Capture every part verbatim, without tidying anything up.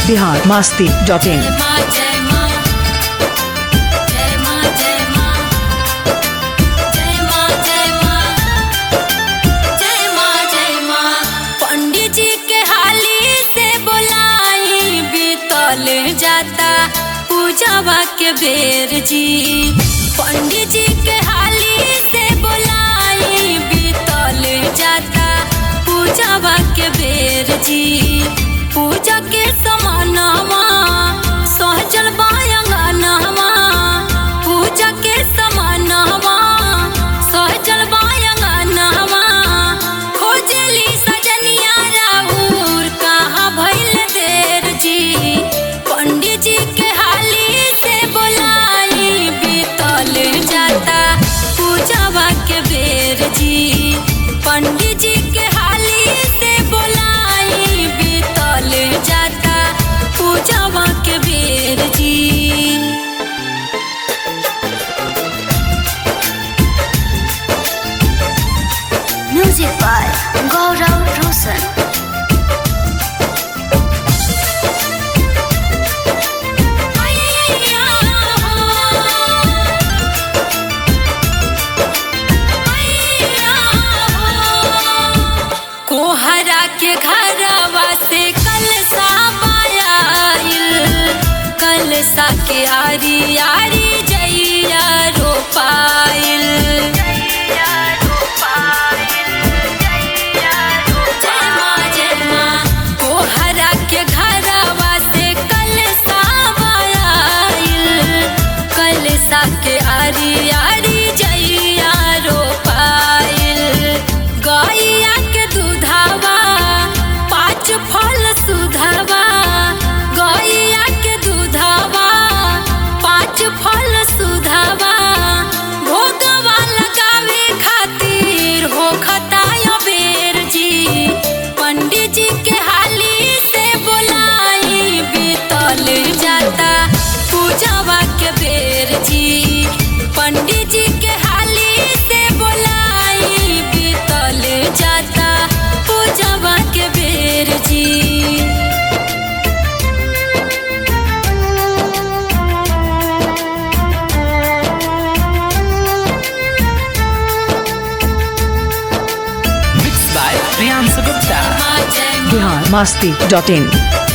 Bihar Masti dot इन। जाता पूजावा के बेर जी, पंडित जी के हाली से बुलाई बीतल जाता पूजावा के बेर जी। पूजा के समानवा सहजल बायंगनवा, पूजा के समानवा सहजल बायंगनवा। खोजली सजनिया राहुर कहाँ भइल देर जी, पंडित जी के हाली से बुलाई बीतल जाता पूजावा के बेर जी। पंडित जी के हाली से बुलाई बीतल जाता पूजावा के बेर जी। Music by Gaurav Roshan. कोहरा के घरवा से कलसा पायल, कलसा के आरी आरी जैया रोपाइल। कोहरा के घरवा से कलसा पायल, कलसा के आरी आरी जैया रोपाइल। गैया के दूधावा पाँच फल सुधावा, गैया के दूधावा पाँच फल सुधावा। भोगवा लगावे खातिर हो खतायो बेर जी, पंडित जी के हाली से बुलाई बीतल जाता पूजावा के बेर जी। पंडित जी के हाली से बुलाई बीतल जाता पूजावा के बेर जी। Mix by Priyanshu Gupta. Bihar Masti dot in.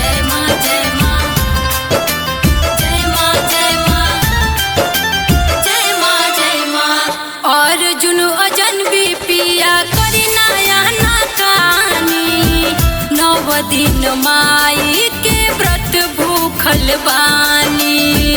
और जुनू अजन भी पिया करी नया ना कानी, नव दिन माई के व्रत भूखल बानी।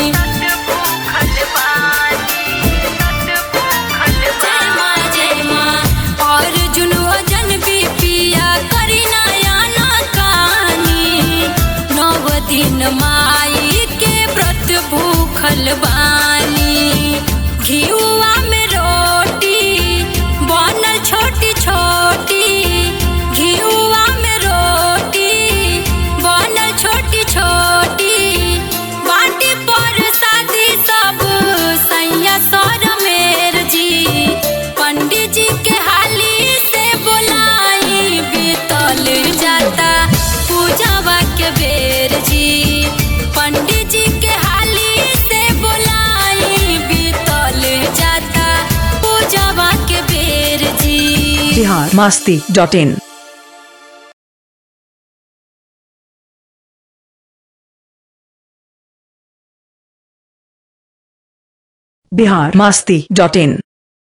जय माँ जय माँ। और जुनू अजन भी पिया करी नया ना कानी, नव दिन माई के व्रत भूखल बानी। घिउआ में रोटी बनल छोटी छोटी, घिउआ में रोटी बनल छोटी छोटी। बाटी पर शादी सब सैया सर मेर जी, पंडित जी के हाली से बुलाई बीतल जाता पूजावा के बेर जी। पंडित जी के हाली से बुलाई बीतल जाता पूजावा के बेर जी। Bihar Masti dot in. Bihar Masti dot in.